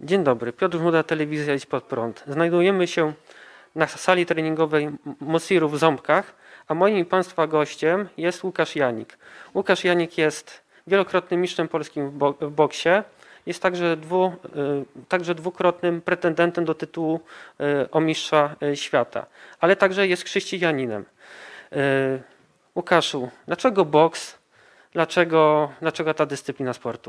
Dzień dobry, Piotr Żmuda, Telewizja Idź Pod Prąd. Znajdujemy się na sali treningowej Mosirów w Ząbkach, a moim i Państwa gościem jest Łukasz Janik. Łukasz Janik jest wielokrotnym mistrzem polskim w boksie, jest także dwukrotnym pretendentem do tytułu o mistrza świata, ale także jest chrześcijaninem. Łukaszu, dlaczego boks? Dlaczego ta dyscyplina sportu?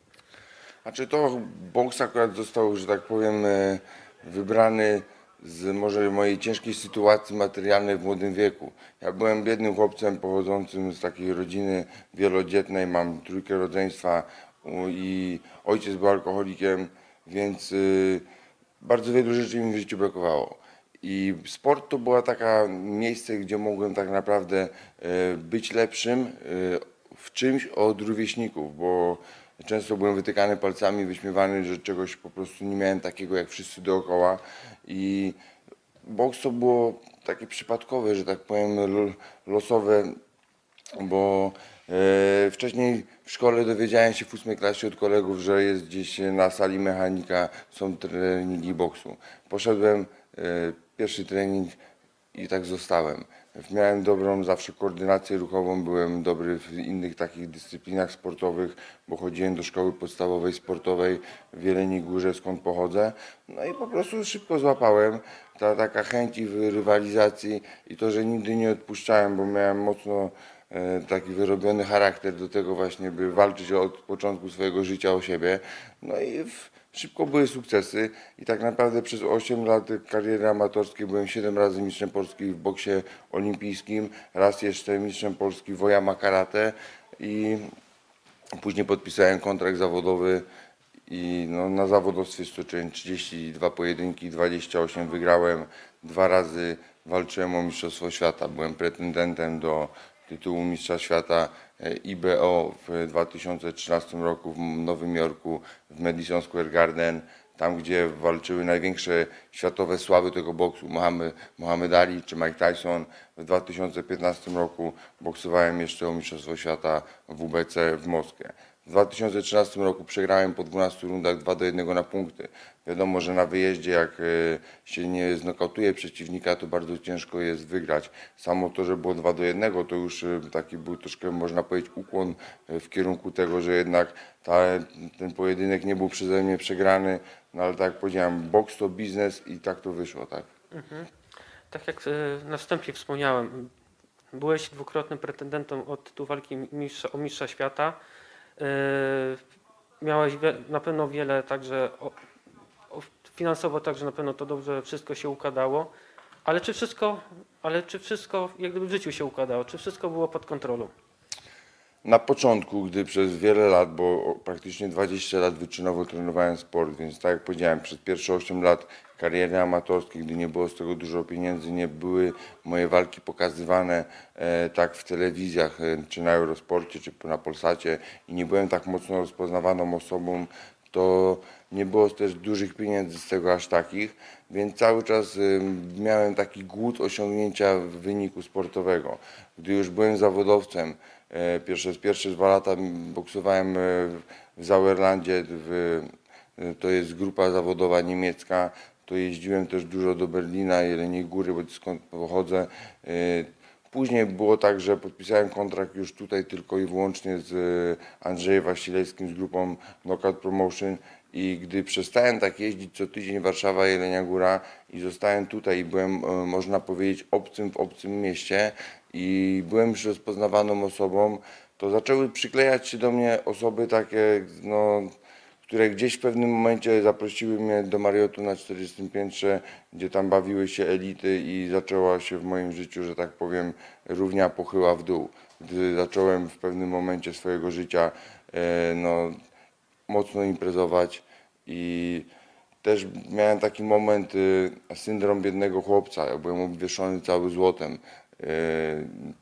Znaczy to boks akurat został, że tak powiem, wybrany z może mojej ciężkiej sytuacji materialnej w młodym wieku. Ja byłem biednym chłopcem pochodzącym z takiej rodziny wielodzietnej, mam trójkę rodzeństwa i ojciec był alkoholikiem, więc bardzo wielu rzeczy mi w życiu brakowało. I sport to była taka miejsce, gdzie mogłem tak naprawdę być lepszym w czymś od rówieśników, bo często byłem wytykany palcami, wyśmiewany, że czegoś po prostu nie miałem takiego jak wszyscy dookoła. I boks to było takie przypadkowe, że tak powiem, losowe, bo wcześniej w szkole dowiedziałem się w 8 klasie od kolegów, że jest gdzieś na sali mechanika, są treningi boksu. Poszedłem, pierwszy trening i tak zostałem. Miałem dobrą zawsze koordynację ruchową, byłem dobry w innych takich dyscyplinach sportowych, bo chodziłem do szkoły podstawowej sportowej w Jeleniej Górze, skąd pochodzę. No i po prostu szybko złapałem. Ta taka chęć w rywalizacji i to, że nigdy nie odpuszczałem, bo miałem mocno taki wyrobiony charakter do tego właśnie, by walczyć od początku swojego życia o siebie. No i szybko były sukcesy i tak naprawdę przez 8 lat kariery amatorskiej byłem 7 razy mistrzem Polski w boksie olimpijskim, raz jeszcze mistrzem Polski w Oyama Karate i później podpisałem kontrakt zawodowy i no, na zawodowstwie stoczyłem 32 pojedynki, 28 wygrałem, 2 razy walczyłem o mistrzostwo świata, byłem pretendentem do tytułu mistrza świata IBO w 2013 roku w Nowym Jorku w Madison Square Garden, tam gdzie walczyły największe światowe sławy tego boksu, Muhammad Ali czy Mike Tyson. W 2015 roku boksowałem jeszcze o mistrzostwo świata w WBC w Moskwie. W 2013 roku przegrałem po 12 rundach 2-1 na punkty. Wiadomo, że na wyjeździe jak się nie znokautuje przeciwnika, to bardzo ciężko jest wygrać. Samo to, że było 2-1, to już taki był troszkę, można powiedzieć, ukłon w kierunku tego, że jednak ten pojedynek nie był przeze mnie przegrany. No ale tak jak powiedziałem, boks to biznes i tak to wyszło, tak. Tak jak na wstępie wspomniałem, byłeś dwukrotnym pretendentem o tytuł walki o mistrza świata. Miałeś na pewno wiele, także finansowo także na pewno to dobrze wszystko się układało. Ale czy wszystko jak gdyby w życiu się układało? Czy wszystko było pod kontrolą? Na początku, gdy przez wiele lat, bo praktycznie 20 lat wyczynowo trenowałem sport, więc tak jak powiedziałem, przez pierwsze 8 lat kariery amatorskiej, gdy nie było z tego dużo pieniędzy, nie były moje walki pokazywane tak w telewizjach, czy na Eurosporcie, czy na Polsacie i nie byłem tak mocno rozpoznawaną osobą, to nie było też dużych pieniędzy z tego aż takich, więc cały czas miałem taki głód osiągnięcia wyniku sportowego. Gdy już byłem zawodowcem, pierwsze 2 lata boksowałem w Sauerlandzie, to jest grupa zawodowa niemiecka, to jeździłem też dużo do Berlina, Jeleniej Góry, bo skąd pochodzę. Później było tak, że podpisałem kontrakt już tutaj tylko i wyłącznie z Andrzejem Wasilewskim, z grupą Knockout Promotion i gdy przestałem tak jeździć co tydzień Warszawa, Jelenia Góra i zostałem tutaj i byłem, można powiedzieć, obcym w obcym mieście i byłem już rozpoznawaną osobą, to zaczęły przyklejać się do mnie osoby takie, no, które gdzieś w pewnym momencie zaprosiły mnie do Marriotu na 40 piętrze, gdzie tam bawiły się elity i zaczęła się w moim życiu, że tak powiem, równia pochyła w dół. Gdy zacząłem w pewnym momencie swojego życia no, mocno imprezować i też miałem taki moment, syndrom biednego chłopca. Ja byłem obwieszony cały złotem.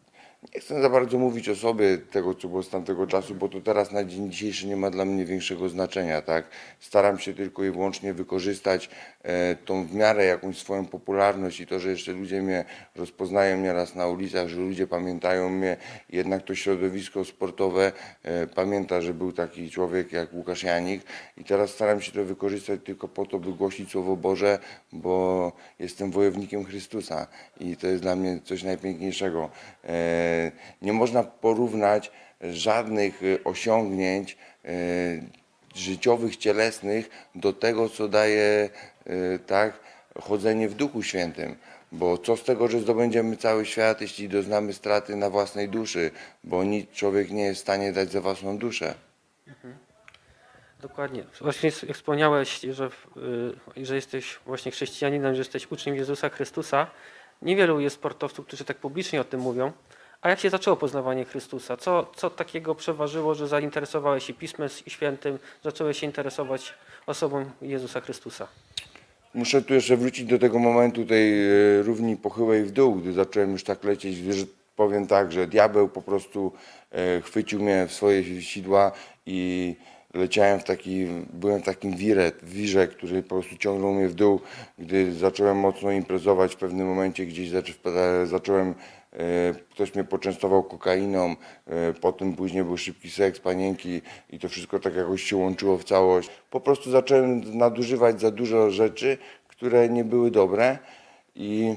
Nie chcę za bardzo mówić o sobie tego, co było z tamtego czasu, bo to teraz na dzień dzisiejszy nie ma dla mnie większego znaczenia, tak? Staram się tylko i wyłącznie wykorzystać tą w miarę jakąś swoją popularność i to, że jeszcze ludzie mnie rozpoznają nieraz na ulicach, że ludzie pamiętają mnie, jednak to środowisko sportowe pamięta, że był taki człowiek jak Łukasz Janik i teraz staram się to wykorzystać tylko po to, by głosić Słowo Boże, bo jestem wojownikiem Chrystusa i to jest dla mnie coś najpiękniejszego. Nie można porównać żadnych osiągnięć życiowych, cielesnych do tego, co daje tak, chodzenie w Duchu Świętym. Bo co z tego, że zdobędziemy cały świat, jeśli doznamy straty na własnej duszy, bo nic człowiek nie jest w stanie dać za własną duszę. Dokładnie. Właśnie jak wspomniałeś, że jesteś właśnie chrześcijaninem, że jesteś uczniem Jezusa Chrystusa. Niewielu jest sportowców, którzy tak publicznie o tym mówią. A jak się zaczęło poznawanie Chrystusa? Co takiego przeważyło, że zainteresowałeś się Pismem Świętym, zacząłeś się interesować osobą Jezusa Chrystusa? Muszę tu jeszcze wrócić do tego momentu tej równi pochyłej w dół, gdy zacząłem już tak lecieć, gdyż powiem tak, że diabeł po prostu chwycił mnie w swoje sidła i leciałem byłem w takim wirze, który po prostu ciągnął mnie w dół, gdy zacząłem mocno imprezować w pewnym momencie, gdzieś zacząłem, ktoś mnie poczęstował kokainą, potem później był szybki seks, panienki i to wszystko tak jakoś się łączyło w całość. Po prostu zacząłem nadużywać za dużo rzeczy, które nie były dobre i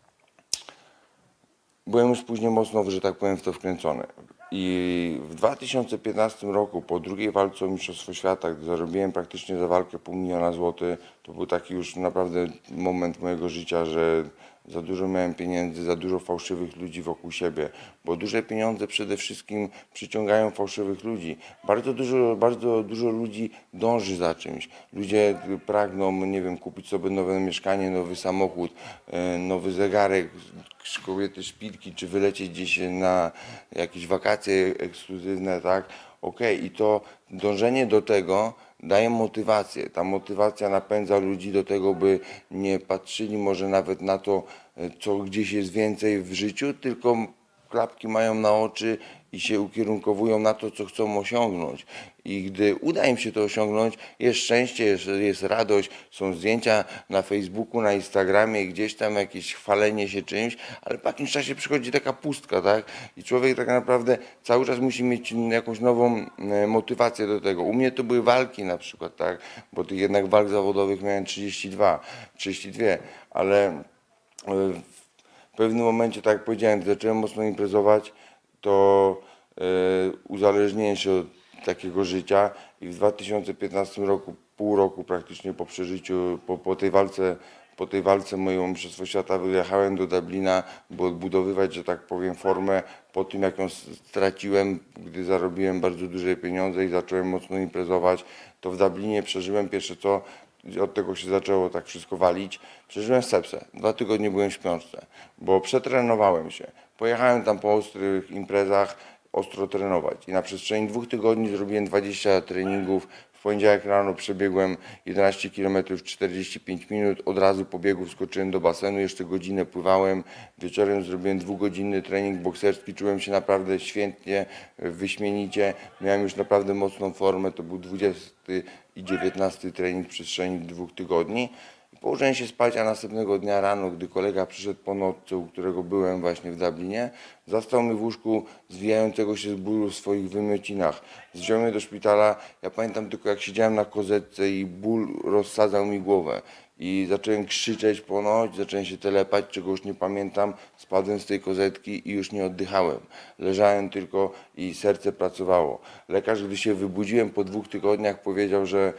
byłem już później mocno, że tak powiem, w to wkręcony. I w 2015 roku, po drugiej walce o Mistrzostwo Świata, gdy zarobiłem praktycznie za walkę $500 000, to był taki już naprawdę moment mojego życia, że za dużo miałem pieniędzy, za dużo fałszywych ludzi wokół siebie, bo duże pieniądze przede wszystkim przyciągają fałszywych ludzi. Bardzo dużo ludzi dąży za czymś. Ludzie pragną, nie wiem, kupić sobie nowe mieszkanie, nowy samochód, nowy zegarek, kobiety szpilki, czy wylecieć gdzieś na jakieś wakacje ekskluzywne, tak? Okej, i to dążenie do tego daje motywację. Ta motywacja napędza ludzi do tego, by nie patrzyli może nawet na to, co gdzieś jest więcej w życiu, tylko klapki mają na oczy i się ukierunkowują na to, co chcą osiągnąć. I gdy uda im się to osiągnąć, jest szczęście, jest radość, są zdjęcia na Facebooku, na Instagramie, gdzieś tam jakieś chwalenie się czymś, ale po jakimś czasie przychodzi taka pustka, tak? I człowiek tak naprawdę cały czas musi mieć jakąś nową motywację do tego. U mnie to były walki na przykład, tak? Bo tych jednak walk zawodowych miałem 32, ale w pewnym momencie, tak jak powiedziałem, gdy zacząłem mocno imprezować, to uzależniłem się od takiego życia i w 2015 roku, pół roku praktycznie po przeżyciu, po tej walce mojego Mistrzostwo Świata wyjechałem do Dublina, by odbudowywać, że tak powiem, formę po tym, jak ją straciłem, gdy zarobiłem bardzo duże pieniądze i zacząłem mocno imprezować, to w Dublinie przeżyłem pierwsze co, od tego się zaczęło tak wszystko walić. Przeżyłem sepsę. 2 tygodnie byłem w śpiączce, bo przetrenowałem się. Pojechałem tam po ostrych imprezach ostro trenować i na przestrzeni 2 tygodni zrobiłem 20 treningów. W poniedziałek rano przebiegłem 11 km 45 minut, od razu po biegu wskoczyłem do basenu, jeszcze godzinę pływałem, wieczorem zrobiłem 2-godzinny trening bokserski, czułem się naprawdę świetnie, wyśmienicie, miałem już naprawdę mocną formę, to był 20 i 19 trening w przestrzeni 2 tygodni. Położyłem się spać, a następnego dnia rano, gdy kolega przyszedł po nocce, u którego byłem właśnie w Dublinie, zastał mnie w łóżku zwijającego się z bólu w swoich wymiocinach. Wziął mnie do szpitala, ja pamiętam tylko jak siedziałem na kozetce i ból rozsadzał mi głowę. I zacząłem krzyczeć ponoć, zacząłem się telepać, czego już nie pamiętam, spadłem z tej kozetki i już nie oddychałem. Leżałem tylko i serce pracowało. Lekarz, gdy się wybudziłem po 2 tygodniach, powiedział, że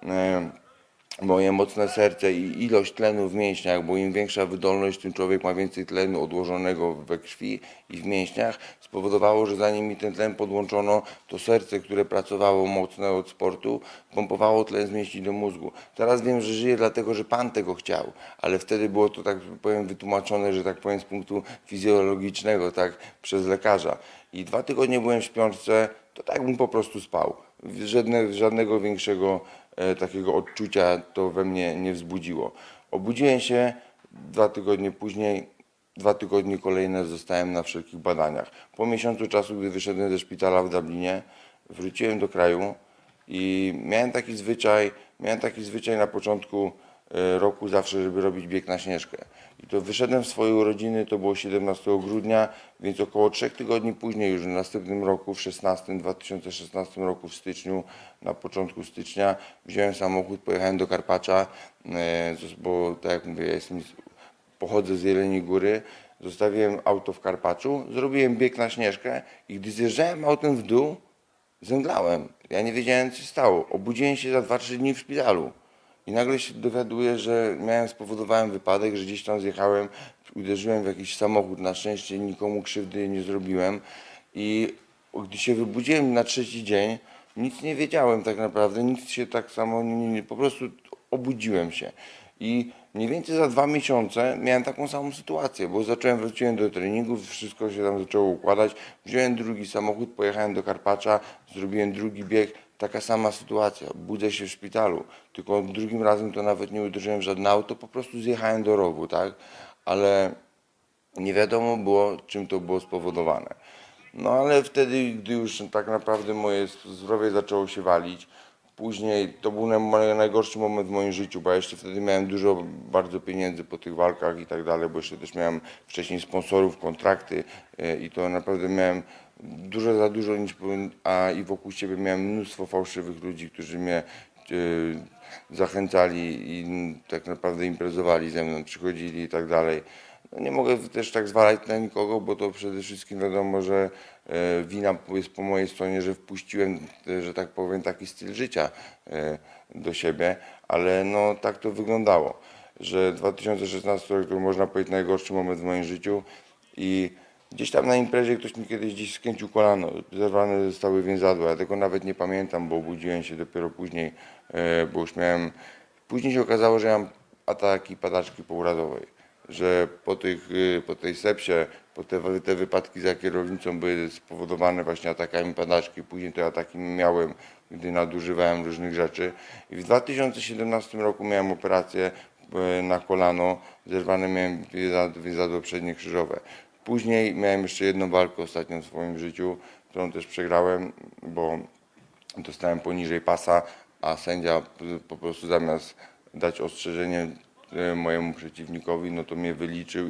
moje mocne serce i ilość tlenu w mięśniach, bo im większa wydolność, tym człowiek ma więcej tlenu odłożonego we krwi i w mięśniach, spowodowało, że zanim mi ten tlen podłączono, to serce, które pracowało mocno od sportu, pompowało tlen z mięśni do mózgu. Teraz wiem, że żyję dlatego, że Pan tego chciał, ale wtedy było to, tak powiem, wytłumaczone, że tak powiem, z punktu fizjologicznego, tak, przez lekarza. I 2 tygodnie byłem w śpiączce, to tak bym po prostu spał. Żadnego większego takiego odczucia to we mnie nie wzbudziło. Obudziłem się 2 tygodnie później, 2 tygodnie kolejne zostałem na wszelkich badaniach. Po miesiącu czasu, gdy wyszedłem ze szpitala w Dublinie, wróciłem do kraju i miałem taki zwyczaj na początku roku zawsze, żeby robić bieg na Śnieżkę. I to wyszedłem w swoje urodziny, to było 17 grudnia, więc około 3 tygodni później, już w następnym roku, w 2016 roku, w styczniu, na początku stycznia, wziąłem samochód, pojechałem do Karpacza, bo tak jak mówię, pochodzę z Jeleniej Góry, zostawiłem auto w Karpaczu, zrobiłem bieg na Śnieżkę i gdy zjeżdżałem autem w dół, zemdlałem. Ja nie wiedziałem, co się stało. Obudziłem się za 2-3 dni w szpitalu. I nagle się dowiaduję, że spowodowałem wypadek, że gdzieś tam zjechałem, uderzyłem w jakiś samochód. Na szczęście nikomu krzywdy nie zrobiłem. I gdy się wybudziłem na 3. dzień, nic nie wiedziałem tak naprawdę, nic się tak samo, po prostu obudziłem się. I mniej więcej za 2 miesiące miałem taką samą sytuację, bo wróciłem do treningów, wszystko się tam zaczęło układać, wziąłem drugi samochód, pojechałem do Karpacza, zrobiłem drugi bieg, taka sama sytuacja, budzę się w szpitalu, tylko drugim razem to nawet nie uderzyłem w żadne auto, po prostu zjechałem do rowu, tak, ale nie wiadomo było, czym to było spowodowane. No ale wtedy, gdy już tak naprawdę moje zdrowie zaczęło się walić, później to był najgorszy moment w moim życiu, bo ja jeszcze wtedy miałem dużo bardzo pieniędzy po tych walkach i tak dalej, bo jeszcze też miałem wcześniej sponsorów, kontrakty i to naprawdę miałem dużo za dużo, a i wokół siebie miałem mnóstwo fałszywych ludzi, którzy mnie zachęcali i tak naprawdę imprezowali ze mną, przychodzili i tak dalej. No nie mogę też tak zwalać na nikogo, bo to przede wszystkim wiadomo, że wina jest po mojej stronie, że wpuściłem, że tak powiem, taki styl życia do siebie, ale no tak to wyglądało, że 2016 rok to można powiedzieć najgorszy moment w moim życiu i gdzieś tam na imprezie ktoś mi kiedyś gdzieś skręcił kolano, zerwane zostały więzadła, ja tego nawet nie pamiętam, bo obudziłem się dopiero później, bo już miałem, później się okazało, że mam ataki padaczki pourazowej, że po tej sepsie, te wypadki za kierownicą były spowodowane właśnie atakami padaczki. Później te ataki miałem, gdy nadużywałem różnych rzeczy. I w 2017 roku miałem operację na kolano, zerwane miałem więzadło przednie krzyżowe. Później miałem jeszcze jedną walkę ostatnią w swoim życiu, którą też przegrałem, bo dostałem poniżej pasa, a sędzia po prostu zamiast dać ostrzeżenie mojemu przeciwnikowi, no to mnie wyliczył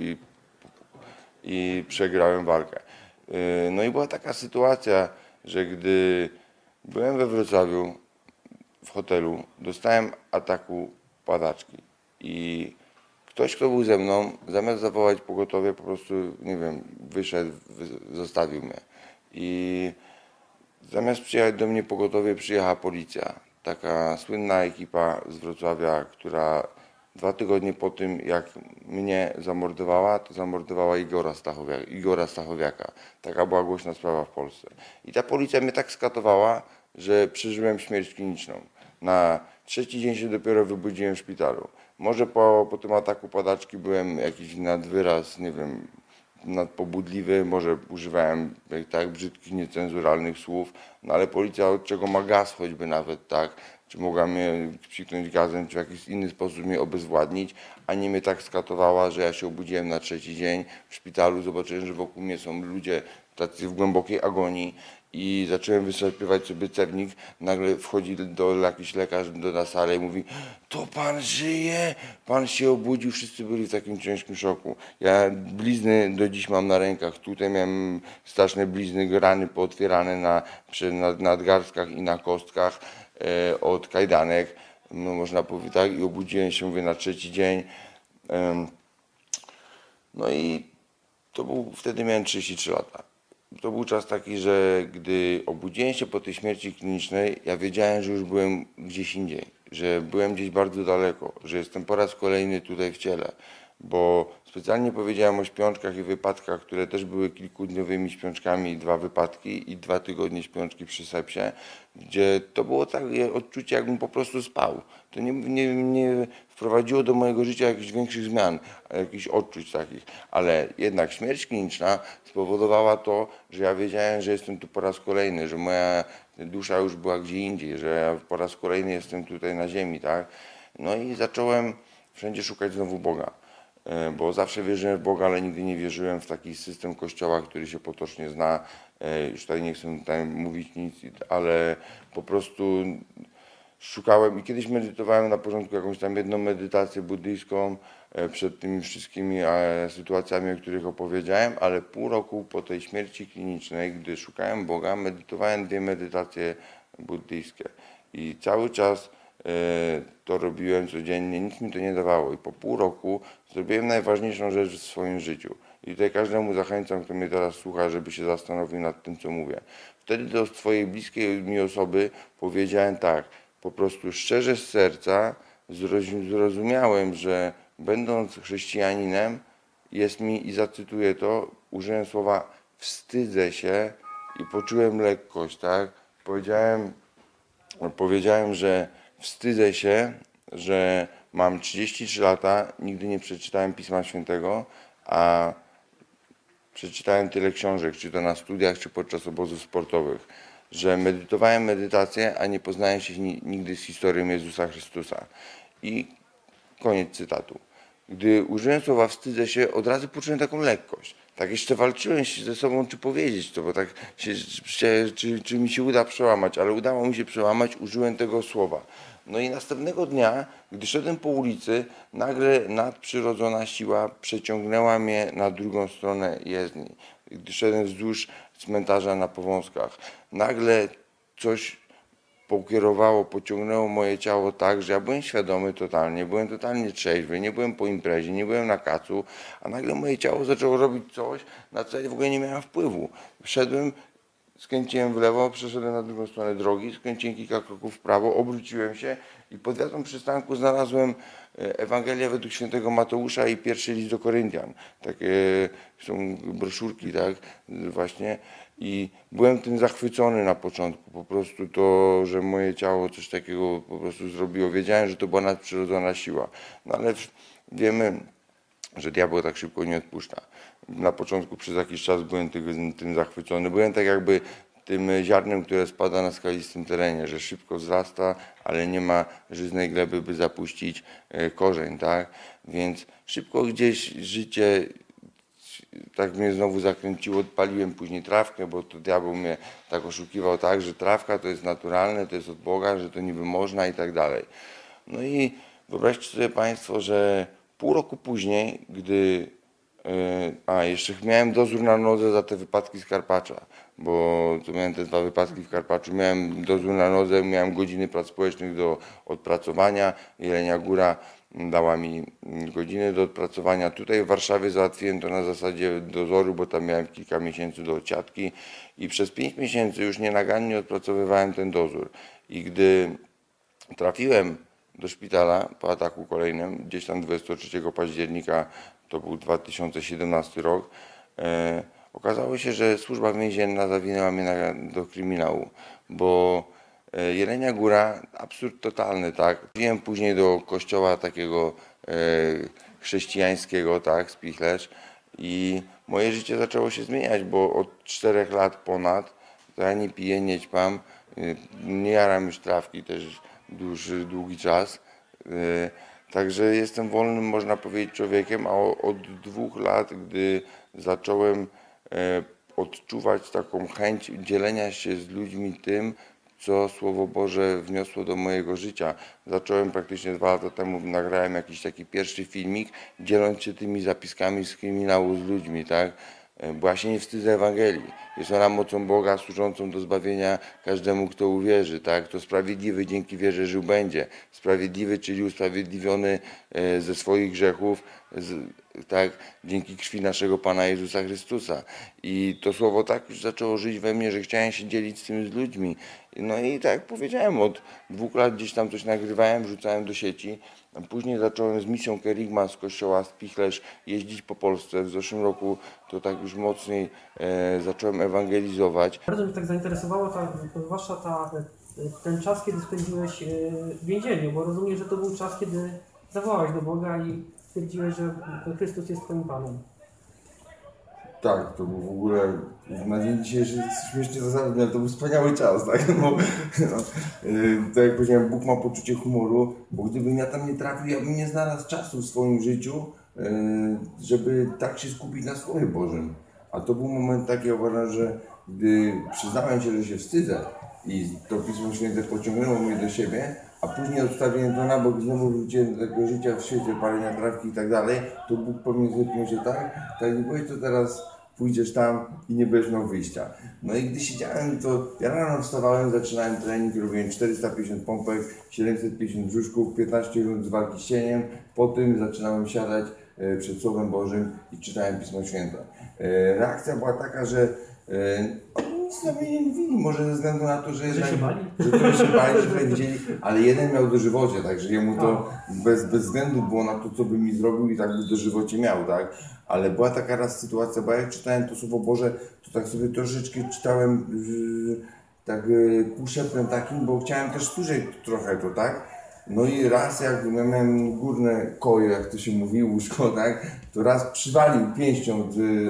i przegrałem walkę. No i była taka sytuacja, że gdy byłem we Wrocławiu w hotelu, dostałem ataku padaczki i ktoś, kto był ze mną, zamiast zawołać pogotowie, po prostu, nie wiem, wyszedł, zostawił mnie. I zamiast przyjechać do mnie pogotowie, przyjechała policja. Taka słynna ekipa z Wrocławia, która 2 tygodnie po tym, jak mnie zamordowała, to zamordowała Igora Stachowiaka. Taka była głośna sprawa w Polsce. I ta policja mnie tak skatowała, że przeżyłem śmierć kliniczną. Na 3. dzień się dopiero wybudziłem w szpitalu. Może po tym ataku padaczki byłem jakiś nadwyraz, nie wiem, nadpobudliwy, może używałem tak brzydkich, niecenzuralnych słów, no ale policja od czego ma gaz choćby nawet, tak, czy mogła mnie psiknąć gazem, czy w jakiś inny sposób mnie obezwładnić, a nie mnie tak skatowała, że ja się obudziłem na 3. dzień w szpitalu, zobaczyłem, że wokół mnie są ludzie tacy w głębokiej agonii i zacząłem wyszarpywać sobie cewnik, nagle wchodzi jakiś lekarz na salę i mówi: to pan żyje, pan się obudził, wszyscy byli w takim ciężkim szoku. Ja blizny do dziś mam na rękach, tutaj miałem straszne blizny, rany pootwierane na nadgarstkach i na kostkach od kajdanek, no można powiedzieć tak, i obudziłem się, mówię, na 3. dzień. No i wtedy miałem 33 lata. To był czas taki, że gdy obudziłem się po tej śmierci klinicznej, ja wiedziałem, że już byłem gdzieś indziej, że byłem gdzieś bardzo daleko, że jestem po raz kolejny tutaj w ciele, bo specjalnie powiedziałem o śpiączkach i wypadkach, które też były kilkudniowymi śpiączkami, 2 wypadki i 2 tygodnie śpiączki przy sepsie, gdzie to było takie odczucie, jakbym po prostu spał. To nie wprowadziło do mojego życia jakichś większych zmian, jakichś odczuć takich, ale jednak śmierć kliniczna spowodowała to, że ja wiedziałem, że jestem tu po raz kolejny, że moja dusza już była gdzie indziej, że ja po raz kolejny jestem tutaj na ziemi, tak? No i zacząłem wszędzie szukać znowu Boga. bo zawsze wierzyłem w Boga, ale nigdy nie wierzyłem w taki system kościoła, który się potocznie zna. Już tutaj nie chcę tutaj mówić nic, ale po prostu szukałem i kiedyś medytowałem na początku jakąś tam jedną medytację buddyjską przed tymi wszystkimi sytuacjami, o których opowiedziałem, ale pół roku po tej śmierci klinicznej, gdy szukałem Boga, medytowałem 2 medytacje buddyjskie i cały czas to robiłem codziennie, nic mi to nie dawało i po pół roku zrobiłem najważniejszą rzecz w swoim życiu. I tutaj każdemu zachęcam, kto mnie teraz słucha, żeby się zastanowił nad tym, co mówię. Wtedy do swojej bliskiej mi osoby powiedziałem tak, po prostu szczerze z serca zrozumiałem, że będąc chrześcijaninem jest mi, i zacytuję to, użyłem słowa wstydzę się i poczułem lekkość, tak? Powiedziałem, że wstydzę się, że mam 33 lata, nigdy nie przeczytałem Pisma Świętego, a przeczytałem tyle książek, czy to na studiach, czy podczas obozów sportowych, że medytowałem medytację, a nie poznałem się nigdy z historią Jezusa Chrystusa. I koniec cytatu. Gdy użyłem słowa wstydzę się, od razu poczułem taką lekkość. Tak jeszcze walczyłem ze sobą, czy powiedzieć to, bo tak czy mi się uda przełamać, ale udało mi się przełamać, użyłem tego słowa. No i następnego dnia, gdy szedłem po ulicy, nagle nadprzyrodzona siła przeciągnęła mnie na drugą stronę jezdni. Gdy szedłem wzdłuż cmentarza na Powązkach, nagle coś pociągnęło moje ciało tak, że ja byłem świadomy totalnie, byłem totalnie trzeźwy, nie byłem po imprezie, nie byłem na kacu, a nagle moje ciało zaczęło robić coś, na co ja w ogóle nie miałem wpływu. Wszedłem, skręciłem w lewo, przeszedłem na drugą stronę drogi, skręciłem kilka kroków w prawo, obróciłem się i pod wiatą przystanku znalazłem Ewangelię według świętego Mateusza i pierwszy list do Koryntian. Takie są broszurki, tak, właśnie. I byłem tym zachwycony na początku, po prostu to, że moje ciało coś takiego po prostu zrobiło. Wiedziałem, że to była nadprzyrodzona siła, no ale wiemy, że diabeł tak szybko nie odpuszcza. Na początku przez jakiś czas byłem tym zachwycony, byłem tak jakby tym ziarnem, które spada na skalistym terenie, że szybko wzrasta, ale nie ma żyznej gleby, by zapuścić korzeń, tak? Więc szybko gdzieś życie tak mnie znowu zakręciło, odpaliłem później trawkę, bo to diabeł mnie tak oszukiwał, tak, że trawka to jest naturalne, to jest od Boga, że to niby można i tak dalej. No i wyobraźcie sobie Państwo, że pół roku później, gdy jeszcze miałem dozór na nodze za te wypadki z Karpacza, bo to miałem te 2 wypadki w Karpaczu, miałem dozór na nodze, miałem godziny prac społecznych do odpracowania, Jelenia Góra dała mi godziny do odpracowania. Tutaj w Warszawie załatwiłem to na zasadzie dozoru, bo tam miałem kilka miesięcy do odsiadki i przez 5 miesięcy już nienagannie odpracowywałem ten dozór. I gdy trafiłem do szpitala po ataku kolejnym, gdzieś tam 23 października, to był 2017 rok, okazało się, że służba więzienna zawinęła mnie do kryminału, bo Jelenia Góra, absurd totalny, tak. Trafiłem później do kościoła takiego chrześcijańskiego, tak, Spichlerz, i moje życie zaczęło się zmieniać, bo od 4 lat ponad to ja nie piję, nie ćpam, nie jaram już trawki też długi czas. Także jestem wolnym, można powiedzieć, człowiekiem, a od 2 lat, gdy zacząłem odczuwać taką chęć dzielenia się z ludźmi tym, co Słowo Boże wniosło do mojego życia. Zacząłem praktycznie 2 lata temu, nagrałem jakiś taki pierwszy filmik, dzieląc się tymi zapiskami z kryminału z ludźmi, tak? Bo ja się nie wstydzę Ewangelii. Jest ona mocą Boga służącą do zbawienia każdemu, kto uwierzy, tak? To sprawiedliwy dzięki wierze żył będzie. Sprawiedliwy, czyli usprawiedliwiony ze swoich grzechów, tak? Dzięki krwi naszego Pana Jezusa Chrystusa. I to słowo tak już zaczęło żyć we mnie, że chciałem się dzielić z tym z ludźmi. No i tak jak powiedziałem, od 2 lat gdzieś tam coś nagrywałem, wrzucałem do sieci. Później zacząłem z misją Kerygma z kościoła Spichlerz jeździć po Polsce. W zeszłym roku to tak już mocniej zacząłem ewangelizować. Bardzo mnie tak zainteresowało zwłaszcza ten czas, kiedy spędziłeś w więzieniu, bo rozumiem, że to był czas, kiedy zawołałeś do Boga i stwierdziłeś, że Chrystus jest Twoim Panem. Tak, to był w ogóle na dzień dzisiejszy śmiesznie zasadny, ale to był wspaniały czas, tak? Bo, tak jak powiedziałem, Bóg ma poczucie humoru, bo gdybym ja tam nie trafił, ja bym nie znalazł czasu w swoim życiu, żeby tak się skupić na Słowie Bożym. A to był moment taki, uważam, że gdy przyznałem się, że się wstydzę i to Pismo Święte pociągnęło mnie do siebie, a później odstawiłem to na bok i znowu wróciłem do takiego życia w świecie, palenia trawki i tak dalej, to Bóg powiem zepnął się tak nie powiedz, to teraz pójdziesz tam i nie będziesz miał wyjścia. No i gdy siedziałem, to ja rano wstawałem, zaczynałem trening, robiłem 450 pompek, 750 brzuszków, 15 minut z walki z cieniem, po tym zaczynałem siadać przed Słowem Bożym i czytałem Pismo Święte. Reakcja była taka, że oni nic na mnie nie mówili, może ze względu na to, że jednak, się bali? że trochę się bali, że trochę widzieli, ale jeden miał dożywocie, także jemu to bez względu było na to, co by mi zrobił i tak by dożywocie miał, tak? Ale była taka raz sytuacja, bo jak czytałem to Słowo Boże, to tak sobie troszeczkę czytałem tak półszeptem takim, bo chciałem też słyszeć trochę to, tak? No i raz jak miałem górne koje, jak to się mówi, łóżko, tak? To raz przywalił pięścią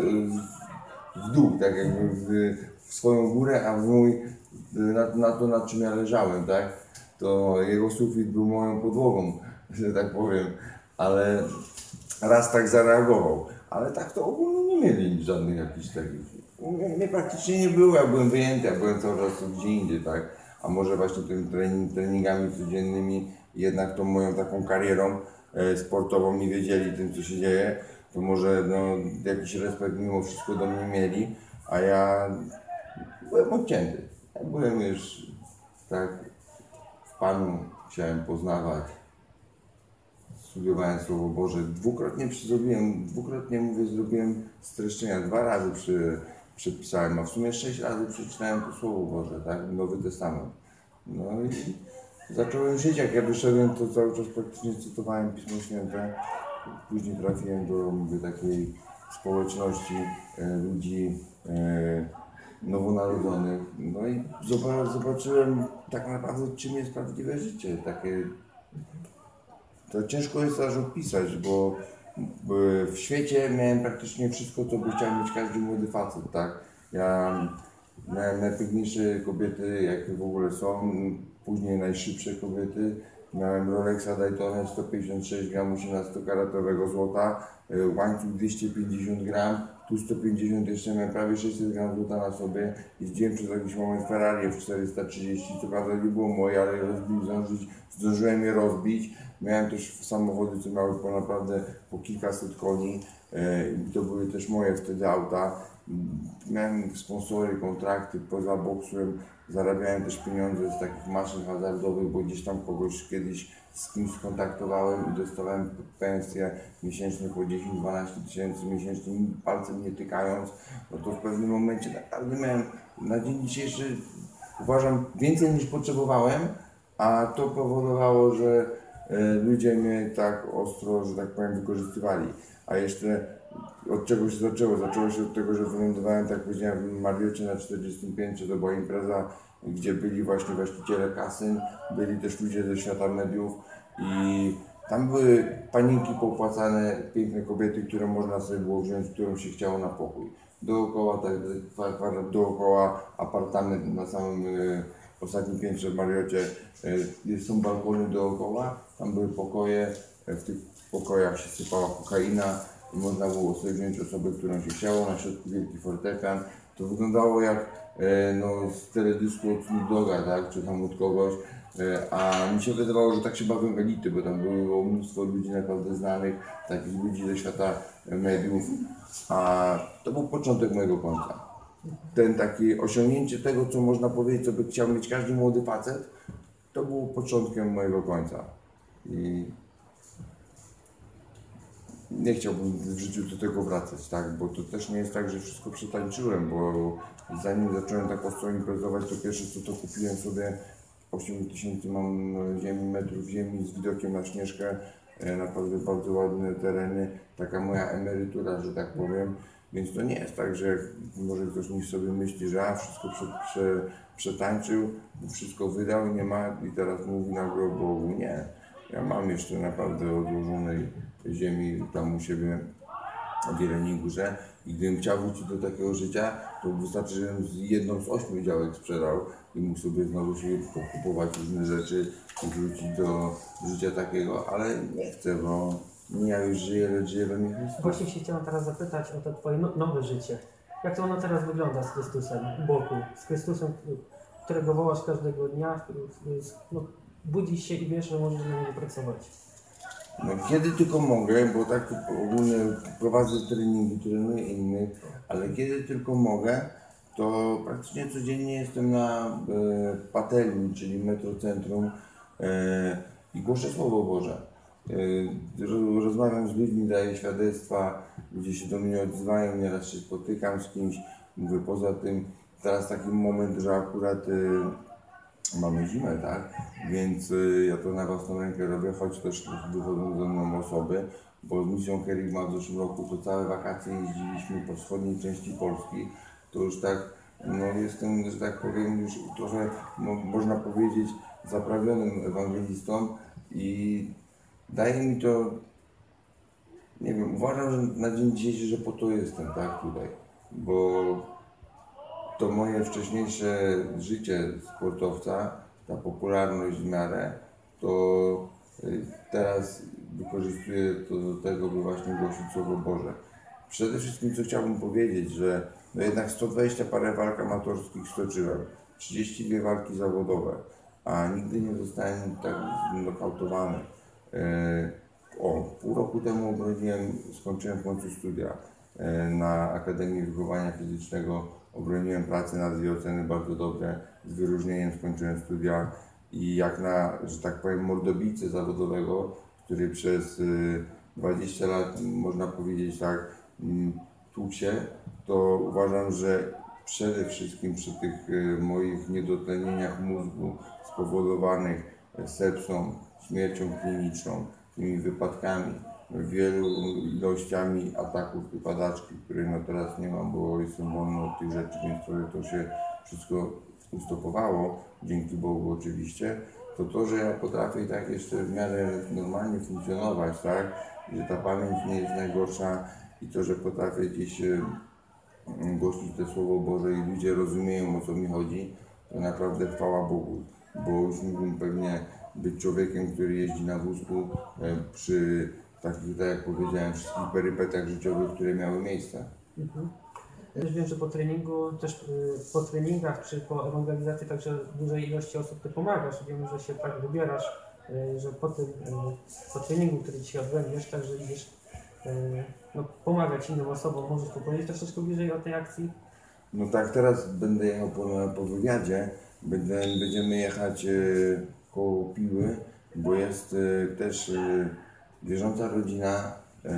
w dół, tak jakby w swoją górę, a w mój, na to, nad czym ja leżałem, tak? To jego sufit był moją podłogą, że tak powiem, ale raz tak zareagował. Ale tak to ogólnie nie mieli żadnych jakichś takich. Mnie praktycznie nie było, ja byłem wyjęty, ja byłem cały czas gdzie indziej, tak? A może właśnie tymi treningami codziennymi, jednak tą moją taką karierą sportową nie wiedzieli tym, co się dzieje, to może no, jakiś respekt mimo wszystko do mnie mieli, a ja byłem odcięty. Ja byłem już tak w Panu, chciałem poznawać, studiowałem Słowo Boże. Dwukrotnie mówię, zrobiłem streszczenia, 2 razy przepisałem, a w sumie 6 razy przeczytałem to Słowo Boże, tak? Nowy Testament. No i zacząłem żyć, jak ja wyszedłem, to cały czas praktycznie cytowałem Pismo Święte. Później trafiłem do takiej społeczności ludzi nowonarodzonych. No i zobaczyłem tak naprawdę, czym jest prawdziwe życie. To ciężko jest aż opisać, bo w świecie miałem praktycznie wszystko, co by chciał mieć każdy młody facet, tak? Ja miałem najpiękniejsze kobiety, jakie w ogóle są, później najszybsze kobiety. Miałem Rolexa Daytona 156 gram 18-karatowego złota, łańcuch 250 gram, tu 150 jeszcze miałem prawie 600 gram złota na sobie. Jeździłem przez jakiś moment Ferrari F430, co prawda nie było moje, ale zdążyłem je rozbić. Miałem też samochody, co miały naprawdę po kilkaset koni. To były też moje wtedy auta. Miałem sponsory, kontrakty, poza boksem zarabiałem też pieniądze z takich maszyn hazardowych, bo gdzieś tam kogoś kiedyś z kimś skontaktowałem i dostawałem pensję miesięcznie po 10-12 tysięcy miesięcznie, palcem nie tykając. No to w pewnym momencie naprawdę miałem na dzień dzisiejszy, uważam, więcej niż potrzebowałem, a to powodowało, że ludzie mnie tak ostro, że tak powiem, wykorzystywali. A jeszcze od czego się zaczęło? Zaczęło się od tego, że wylądowałem, tak powiedziałem, w Marriocie na 45, to była impreza, gdzie byli właśnie właściciele kasyn, byli też ludzie ze świata mediów i tam były panienki poopłacane, piękne kobiety, które można sobie było wziąć, którym się chciało na pokój. Dookoła, dookoła apartament na samym ostatnim piętrze w Marriocie, są balkony dookoła, tam były pokoje, w tych pokojach się sypała kokaina i można było sobie wziąć osobę, którą się chciało, na środku wielki fortepian. To wyglądało jak z teledysku od Snoop Dogga, tak, czy tam od kogoś, a mi się wydawało, że tak się bawią elity, bo tam było mnóstwo ludzi naprawdę znanych, takich ludzi ze świata mediów, a to był początek mojego końca. Ten takie osiągnięcie tego, co można powiedzieć, co by chciał mieć każdy młody facet, to było początkiem mojego końca. I nie chciałbym w życiu do tego wracać, tak? Bo to też nie jest tak, że wszystko przetańczyłem, bo zanim zacząłem tak ostro imprezować, to pierwsze co to kupiłem sobie 8 tysięcy mam metrów ziemi z widokiem na Śnieżkę, naprawdę bardzo ładne tereny, taka moja emerytura, że tak powiem. Więc to nie jest tak, że może ktoś mi sobie myśli, że wszystko przetańczył, wszystko wydał, nie ma i teraz mówi nagle o Bogu. Nie. Ja mam jeszcze naprawdę odłożonej ziemi tam u siebie w Jeleniej Górze i gdybym chciał wrócić do takiego życia, to wystarczy, żebym jedną z 8 działek sprzedał i mógł sobie znowu się kupować różne rzeczy i wrócić do życia takiego, ale nie chcę, bo Nie ja już żyję, lecz żyje we mnie Chrystus. Właśnie się chciałem teraz zapytać o to twoje nowe życie. Jak to ono teraz wygląda z Chrystusem u boku? Z Chrystusem, którego wołasz każdego dnia, no, budzisz się i wiesz, że możesz na niego pracować. No, kiedy tylko mogę, bo tak to ogólnie prowadzę treningi, trenuję innych, ale kiedy tylko mogę, to praktycznie codziennie jestem na patelni, czyli metrocentrum i głoszę Słowo Boże. Rozmawiam z ludźmi, daję świadectwa, ludzie się do mnie odzywają, nieraz się spotykam z kimś, mówię, poza tym teraz taki moment, że akurat mamy zimę, tak? Więc ja to na własną rękę robię, choć też wychodzą ze mną osoby, bo z misją Kerygma w zeszłym roku to całe wakacje jeździliśmy po wschodniej części Polski. To już tak, no jestem, że tak powiem, już trochę, no, można powiedzieć, zaprawionym ewangelistą i daje mi to, nie wiem, uważam, że na dzień dzisiejszy, że po to jestem, tak, tutaj, bo to moje wcześniejsze życie sportowca, ta popularność w miarę, to teraz wykorzystuję to do tego, by właśnie głosić Słowo Boże. Przede wszystkim co chciałbym powiedzieć, że no jednak 120 parę walk amatorskich stoczyłem, 32 walki zawodowe, a nigdy nie zostałem tak nokautowany. Pół roku temu skończyłem w końcu studia na Akademii Wychowania Fizycznego. Obroniłem pracę na 2 oceny bardzo dobre, z wyróżnieniem skończyłem studia i jak na, że tak powiem, mordobijcę zawodowego, który przez 20 lat, można powiedzieć tak, tłukł się, to uważam, że przede wszystkim przy tych moich niedotlenieniach mózgu spowodowanych sepsą, śmiercią kliniczną, tymi wypadkami, wielu ilościami ataków i padaczki, których no teraz nie mam, bo jestem wolny od tych rzeczy, więc to się wszystko ustopowało, dzięki Bogu oczywiście, to, że ja potrafię tak jeszcze w miarę normalnie funkcjonować, tak, że ta pamięć nie jest najgorsza i to, że potrafię gdzieś głosić to Słowo Boże i ludzie rozumieją, o co mi chodzi, to naprawdę chwała Bogu, bo już mógłbym pewnie być człowiekiem, który jeździ na wózku przy takich, tak jak powiedziałem, wszystkich perypetiach życiowych, które miały miejsce. Mhm. Też wiem, że po treningu, też po treningach czy po ewangelizacji także dużej ilości osób Ty pomagasz. Wiemy, że się tak wybierasz, że po treningu, który dzisiaj odbędziesz, także idziesz no, pomagać innym osobom. Możesz tu powiedzieć troszeczkę bliżej o tej akcji? No tak, teraz będę jechał po wywiadzie, będziemy jechać koło Piły, bo jest też wierząca rodzina,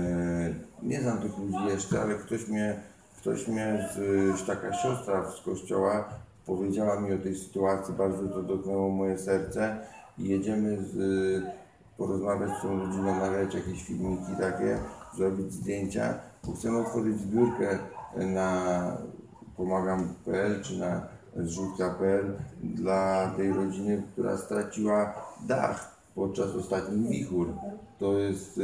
nie znam tych ludzi jeszcze, ale ktoś mnie, taka siostra z kościoła powiedziała mi o tej sytuacji, bardzo to dotknęło moje serce i jedziemy porozmawiać z tą rodziną, nagrać jakieś filmiki takie, zrobić zdjęcia, bo chcemy otworzyć zbiórkę na pomagam.pl czy na zrzutka.pl dla tej rodziny, która straciła dach podczas ostatnich wichur. To jest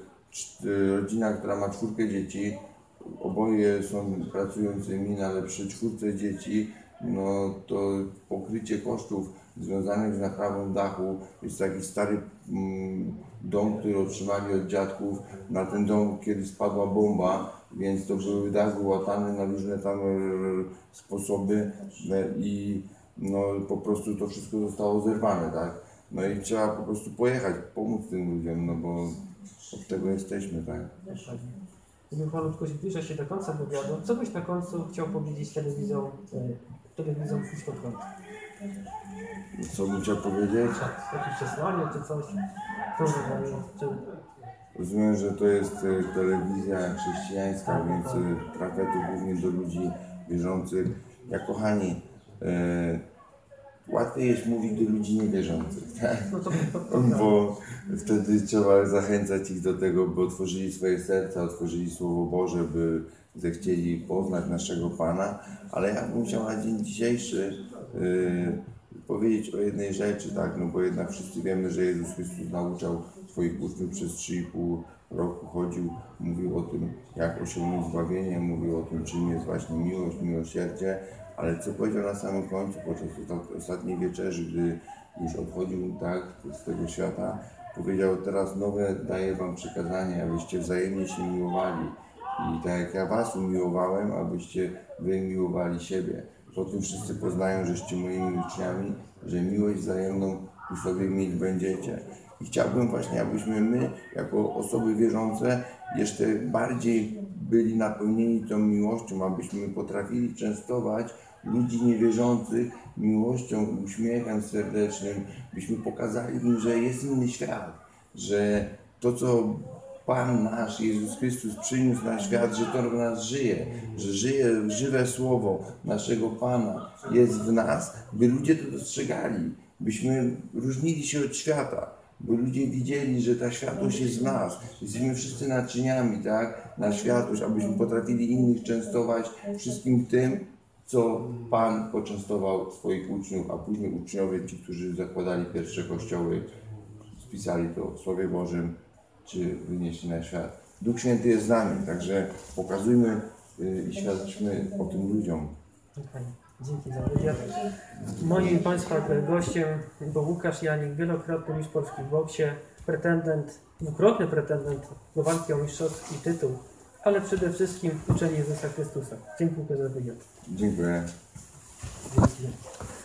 rodzina, która ma 4 dzieci, oboje są pracującymi, no ale przy 4 dzieci, no to pokrycie kosztów związanych z naprawą dachu, jest taki stary dom, który otrzymali od dziadków. Na ten dom kiedyś spadła bomba, więc to dach był łatany na różne tam sposoby i no po prostu to wszystko zostało zerwane, tak? No i trzeba po prostu pojechać, pomóc tym ludziom, no bo od tego jesteśmy, tak? Malutko zbliża się do końca wywiadu. Co byś na końcu chciał powiedzieć telewizją Wszystko.com? Co bym chciał powiedzieć? Jakieś przesłanie czy coś? Rozumiem, że to jest telewizja chrześcijańska, więc trafia to głównie do ludzi wierzących. Ja kochani, łatwiej jest mówić do ludzi niewierzących, tak? No to Bo wtedy trzeba zachęcać ich do tego, by otworzyli swoje serca, otworzyli Słowo Boże, by zechcieli poznać naszego Pana. Ale ja bym chciał na dzień dzisiejszy powiedzieć o jednej rzeczy, tak? No bo jednak wszyscy wiemy, że Jezus Chrystus nauczał swoich uczniów przez 3,5 roku, chodził, mówił o tym, jak osiągnąć zbawienie, mówił o tym, czym jest właśnie miłość, miłosierdzie. Ale co powiedział na samym końcu, podczas ostatniej wieczerzy, gdy już odchodził tak z tego świata, powiedział: teraz nowe daję wam przykazanie, abyście wzajemnie się miłowali. I tak jak ja was umiłowałem, abyście wy miłowali siebie. Po tym wszyscy poznają, żeście moimi uczniami, że miłość wzajemną ku sobie mieć będziecie. I chciałbym właśnie, abyśmy my, jako osoby wierzące, jeszcze bardziej byli napełnieni tą miłością, abyśmy potrafili częstować ludzi niewierzących miłością, uśmiechem serdecznym, byśmy pokazali im, że jest inny świat, że to, co Pan nasz Jezus Chrystus przyniósł na świat, że to w nas żyje, że żyje żywe Słowo naszego Pana jest w nas, by ludzie to dostrzegali, byśmy różnili się od świata, by ludzie widzieli, że ta światłość jest w nas. Jesteśmy wszyscy naczyniami, tak, na światłość, abyśmy potrafili innych częstować wszystkim tym, co Pan poczęstował swoich uczniów, a później uczniowie, ci, którzy zakładali pierwsze kościoły, spisali to w Słowie Bożym, czy wynieśli na świat. Duch Święty jest z nami, także pokazujmy i świadczmy o tym ludziom. Okay. Dzięki za wywiad. Moim Państwa gościem był Łukasz Janik, wielokrotny mistrz Polski w boksie, dwukrotny pretendent do walki o mistrzowski tytuł, ale przede wszystkim uczeń Jezusa Chrystusa. Dziękuję za wywiad. Dziękuję. Dzięki.